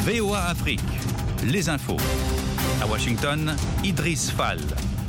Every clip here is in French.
VOA Afrique, les infos. À Washington, Idriss Fall.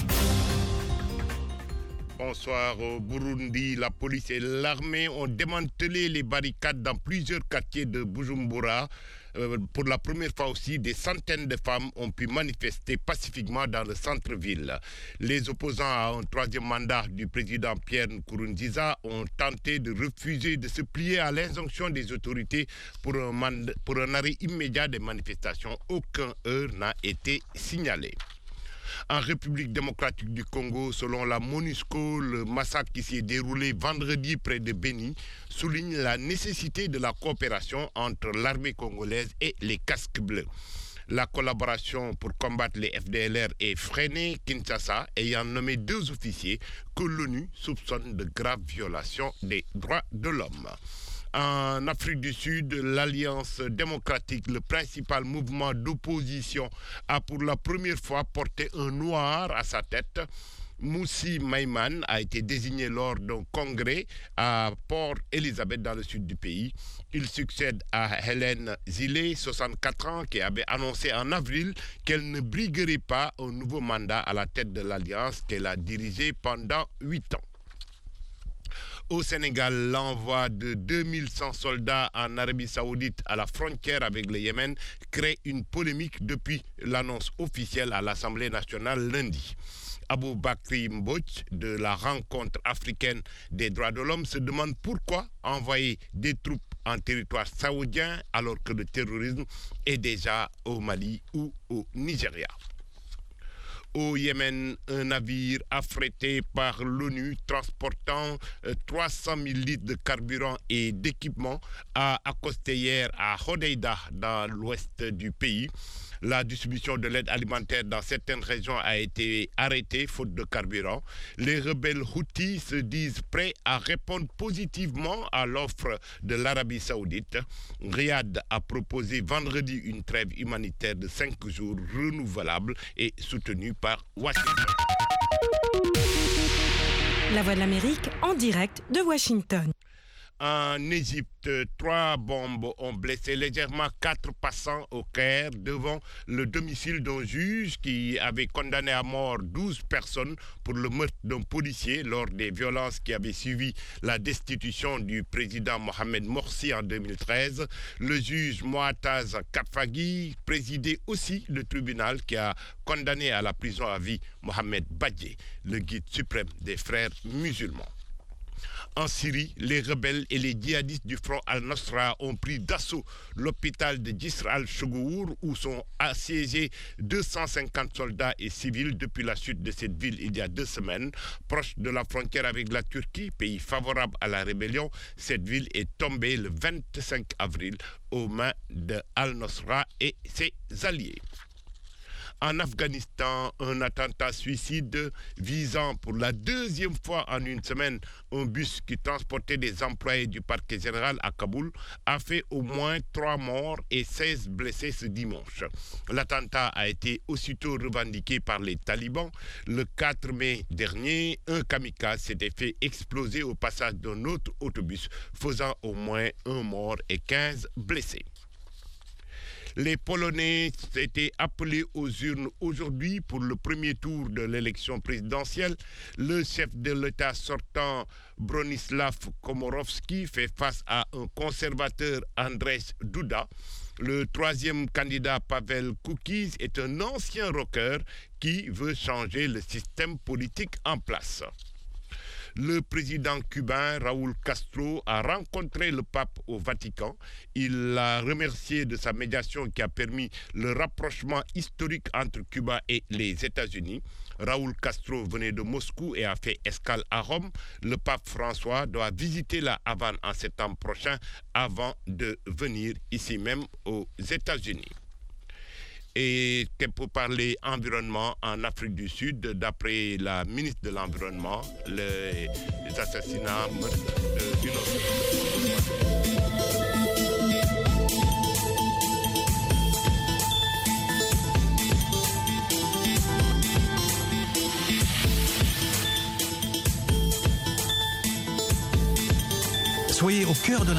Bonsoir. Au Burundi, la police et l'armée ont démantelé les barricades dans plusieurs quartiers de Bujumbura. Pour la première fois aussi, des centaines de femmes ont pu manifester pacifiquement dans le centre-ville. Les opposants à un troisième mandat du président Pierre Nkurunziza ont tenté de refuser de se plier à l'injonction des autorités pour un arrêt immédiat des manifestations. Aucun heure n'a été signalé. En République démocratique du Congo, selon la MONUSCO, le massacre qui s'est déroulé vendredi près de Beni souligne la nécessité de la coopération entre l'armée congolaise et les casques bleus. La collaboration pour combattre les FDLR est freinée, Kinshasa ayant nommé 2 officiers que l'ONU soupçonne de graves violations des droits de l'homme. En Afrique du Sud, l'Alliance démocratique, le principal mouvement d'opposition, a pour la première fois porté un noir à sa tête. Moussi Maïman a été désigné lors d'un congrès à Port Elizabeth dans le sud du pays. Il succède à Hélène Zillé, 64 ans, qui avait annoncé en avril qu'elle ne briguerait pas un nouveau mandat à la tête de l'Alliance qu'elle a dirigée pendant 8 ans. Au Sénégal, l'envoi de 2100 soldats en Arabie Saoudite à la frontière avec le Yémen crée une polémique depuis l'annonce officielle à l'Assemblée nationale lundi. Aboubakry Mbodj de la Rencontre africaine des droits de l'homme se demande pourquoi envoyer des troupes en territoire saoudien alors que le terrorisme est déjà au Mali ou au Nigeria. Au Yémen, un navire affrété par l'ONU transportant 300 000 litres de carburant et d'équipement a accosté hier à Hodeïda, dans l'ouest du pays. La distribution de l'aide alimentaire dans certaines régions a été arrêtée faute de carburant. Les rebelles Houthis se disent prêts à répondre positivement à l'offre de l'Arabie Saoudite. Riyad a proposé vendredi une trêve humanitaire de 5 jours renouvelable et soutenue par Washington. La Voix de l'Amérique en direct de Washington. En Égypte, 3 bombes ont blessé légèrement 4 passants au Caire devant le domicile d'un juge qui avait condamné à mort 12 personnes pour le meurtre d'un policier lors des violences qui avaient suivi la destitution du président Mohamed Morsi en 2013. Le juge Moataz Kafagi présidait aussi le tribunal qui a condamné à la prison à vie Mohamed Badji, le guide suprême des frères musulmans. En Syrie, les rebelles et les djihadistes du front Al-Nosra ont pris d'assaut l'hôpital de Jisr al-Shogour où sont assiégés 250 soldats et civils depuis la chute de cette ville il y a 2 semaines. Proche de la frontière avec la Turquie, pays favorable à la rébellion, cette ville est tombée le 25 avril aux mains de Al-Nosra et ses alliés. En Afghanistan, un attentat suicide visant pour la 2e fois en une semaine un bus qui transportait des employés du parquet général à Kaboul a fait au moins 3 morts et 16 blessés ce dimanche. L'attentat a été aussitôt revendiqué par les talibans. Le 4 mai dernier, un kamikaze s'était fait exploser au passage d'un autre autobus, faisant au moins 1 mort et 15 blessés. Les Polonais étaient appelés aux urnes aujourd'hui pour le premier tour de l'élection présidentielle. Le chef de l'État sortant, Bronisław Komorowski, fait face à un conservateur, Andrzej Duda. Le 3e candidat, Paweł Kukiz, est un ancien rocker qui veut changer le système politique en place. Le président cubain Raúl Castro a rencontré le pape au Vatican. Il l'a remercié de sa médiation qui a permis le rapprochement historique entre Cuba et les États-Unis. Raúl Castro venait de Moscou et a fait escale à Rome. Le pape François doit visiter la Havane en septembre prochain avant de venir ici même aux États-Unis. Et pour parler environnement en Afrique du Sud, d'après la ministre de l'Environnement, les assassinats d'une Soyez au cœur de